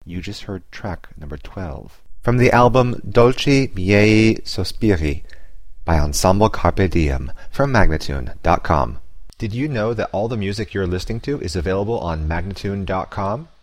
You just heard track number 12 from the album Dolci Miei Sospiri by Ensemble Carpe Diem from Magnatune.com. Did you know that all the music you're listening to is available on Magnatune.com?